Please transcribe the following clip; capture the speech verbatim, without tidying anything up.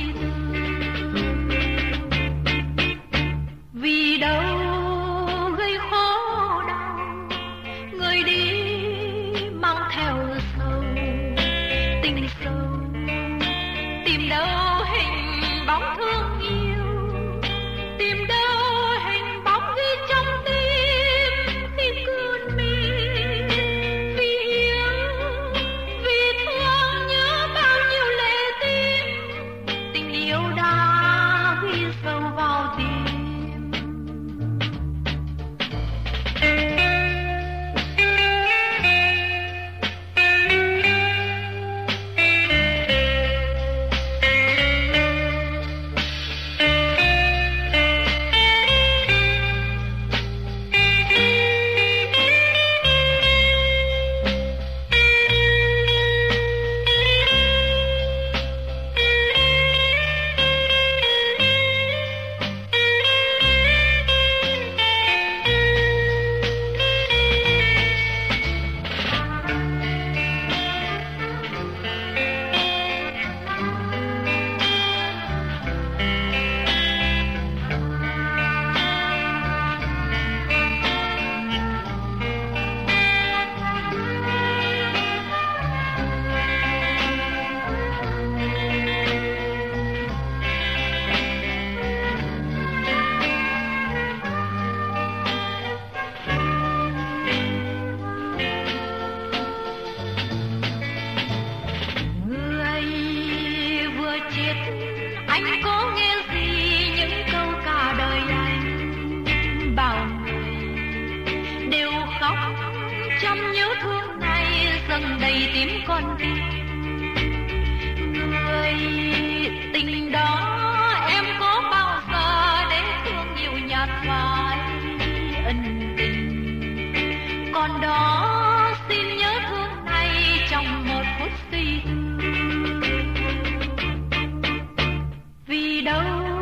Vì đâu gây khổ đau, người đi mang theo sầu tình sâu, tìm đâu hình bóng thương yêu, tìm đâu hình bóng ghi trong tim khi cơn mê. Vì yêu, vì thương nhớ bao nhiêu lệ tim, tình yêu đã ghi sâu vào tim. Anh có nghe gì những câu cả đời anh bảo người đều khóc trong nhớ thương này dâng đầy tím con tim. Người tình đó em có bao giờ để thương nhiều nhạt phai ân tình, còn đó xin nhớ thương này trong một phút giây. Vì đâu